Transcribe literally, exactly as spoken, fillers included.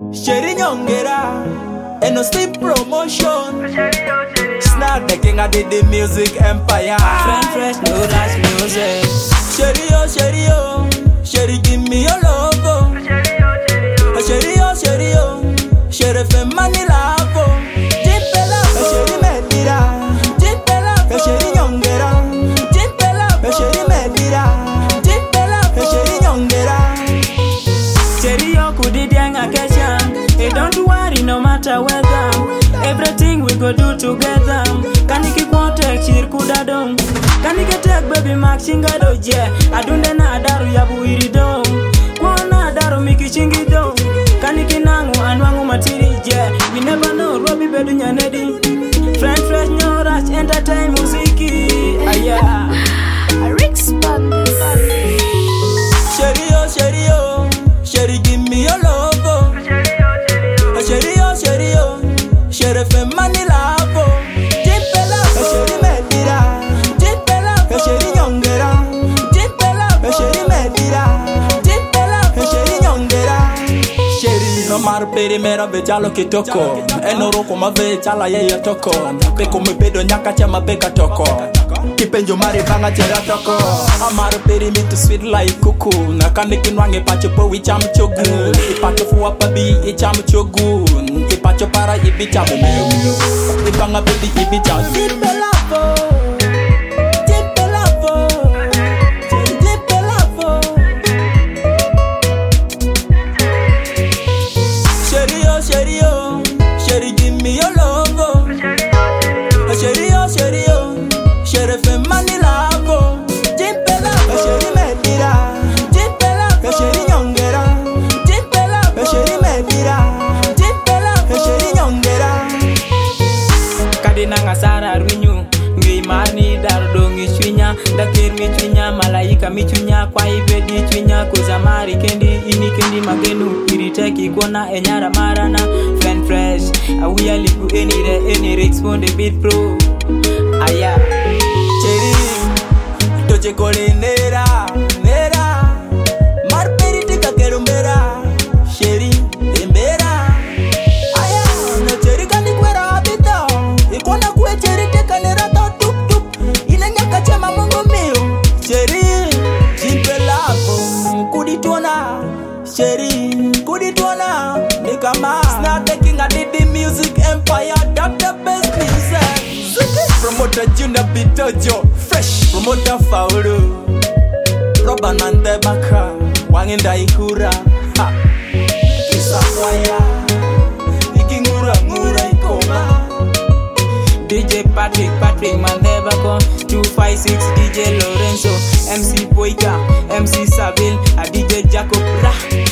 Sherry Nyongera, and no sleep promotion. Snap the king of the, the music empire. Friend fresh, no rush music. Sherry oh, Sherry oh, Sherry give me your love. Oh. Sherry oh, Sherry oh, Sherry fe money love. Oh. Jimpela, Sherry Medira, Jimpela, Sherry Nyongera, Jimpela, Sherry Medira, Jimpela, Sherry Nyongera. Sherry oh, kudi dianga kesha. Hey, don't worry, no matter weather. Everything we go do together. Can you keep on take shir kudadong? Can you get take baby Max Shingado? Yeah, I don't know adaru yabu irido. Kwana adaru miki chingido. Can you kinangu anwangu matiri? Yeah, we never know. Robbie bedunya nedi. Friend fresh no rush entertain musiki. Aya. Rick's Bandit. Sherry oh, Sherry oh, Sherry give me your love. Oh. Sherry oh, Sherry oh, Sherry fe money love. Oh. Jimpela, Sherry Medira, Jimpela, Sherry Nyongera, Jimpela, Sherry Medira, Jimpela, Sherry Nyongera. Sherry no mar peri mera vejalo kitoko. Enoro kuma vejala yeye toko. Peko mebedo nyaka chama beka toko. Kipenjo mari banga chera toko. Amar peri me to sweet like kuku. Na kaniki nwange pacho po wicham chogu. Ipacho fuwa pabi icham chogu. Ipacho para ibicha mumeo. Ibanga baby ibicha. Jimpela po, Jimpela po, Jimpela po. Sherry oh, Sherry oh, Sherry give me your love. Oh. Sherry oh, Sherry oh, Sherry fe money love. Oh. Jimpela, Sherry Medira, Jimpela, Sherry Nyongera, Jimpela, Sherry Medira, Jimpela, Sherry Nyongera. Kadina ngasara rwinyu ngi mani dardo ngi chwinya dakir mi chwinya malaika mi chwinya kwa ibedi chwinya kuzamari kendi ini kendi magenu iriteki kona enyara marana friend fresh awiya liku enire enire expond the beat pro aya Sherry toche kole nera nera mar peritika kerumbera Sherry embera aya no Sherry kandi kwera habita ikona kwe Sherry teka nera to tup tup ina nyaka chema mungu mio Sherry Jimpela po kuditona Sherry kuditona nikama snap the king of the music empire Doctor Best Music Promoter Junior Bitojo Fresh Promoter Faulu Roba Nante Baka Wangenda Ikura Ha Kisa Kwaya Ikingura Ngura Ikoma D J Patrick Patrick Mandebako two five six D J Lorenzo M C Boyka M C Sabil a D J Jacob Ra